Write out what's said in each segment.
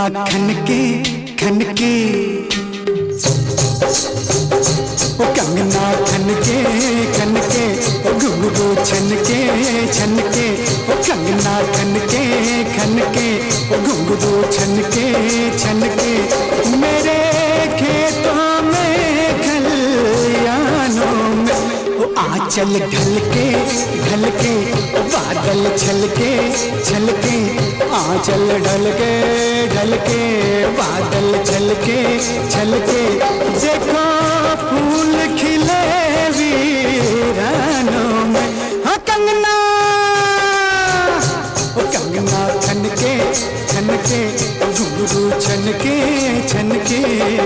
खनके खनके, ओ कंगना खनके खनके, ओ घुंघरू छनके छनके, ओ कंगना खनके खनके, ओ घुंघरू छनके छनके। मेरे खेतों में खलियानों में ओ आंचल ढलके ढलके, ओ बादल छलके छलके, आंचल ढलके ढलके, बादल छलके छलके। देखो फूल खिले वीरानों में, हाँ कंगना, ओ कंगना खनके खनके, घुंघरू छनके छनके।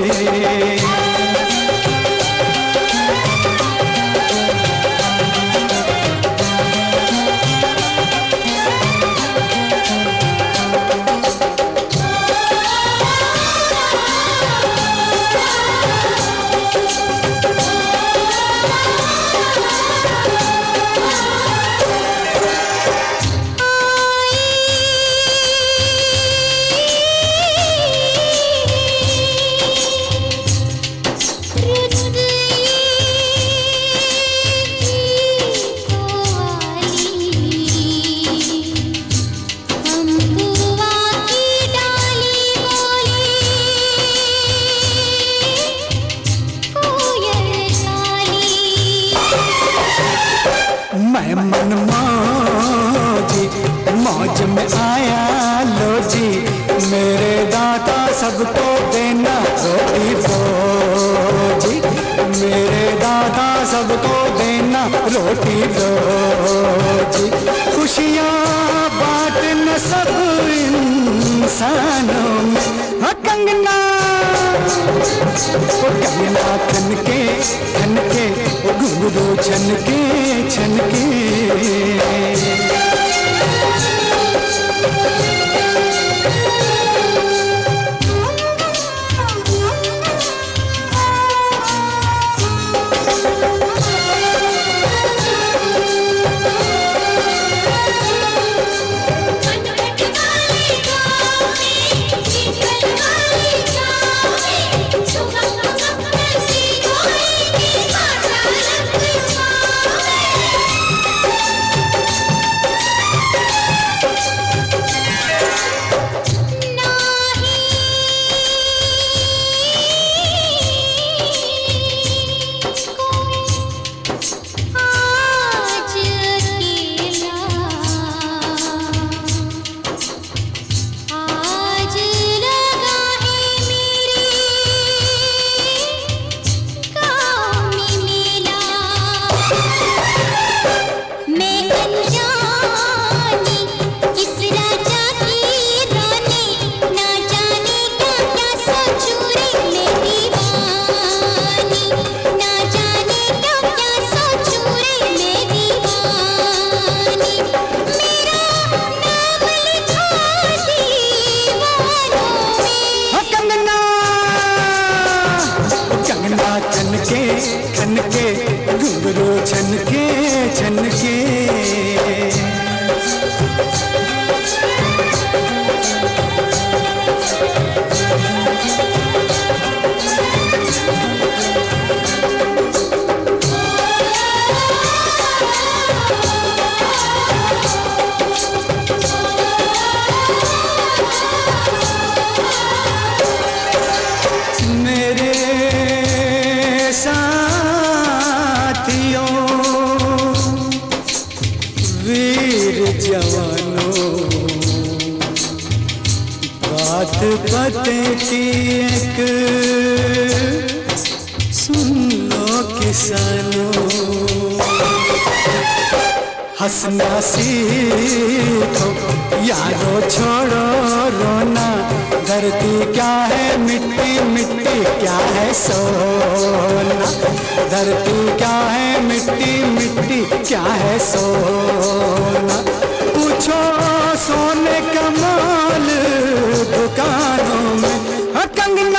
मैं मन मौजी मौज में आया लो जी, मेरे दाता सबको देना रोटी दो जी, मेरे दाता सबको देना रोटी दो जी। खुशियाँ बांटना सब इंसानों में, हाँ कंगना, ओ कंगना खनके खनके, ओ घुंघरू छनके छनके। खनके खनके, घुंघरू छनके छनके। वीर जवानों, बात पते की एक सुन लो किसानों, हंसना सीखो यारो छोड़ो रोना, धरती क्या है मिट्टी मिट्टी क्या है सोना, धरती क्या है मिट्टी मिट्टी क्या है सोना। पूछो सोने का मोल दुकानों में, कंगना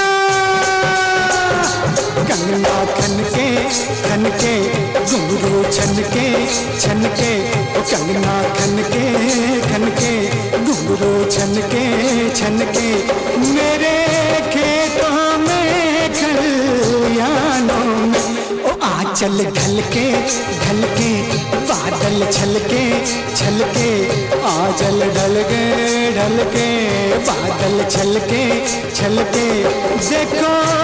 कंगना खनके खनके, घुंघरू छनके छनके, ओ कंगना खनके खनके, घुंघरू छनके छनके। आंचल ढलके ढलके बादल छलके छलके आंचल ढलके ढलके बादल छलके छलके देखो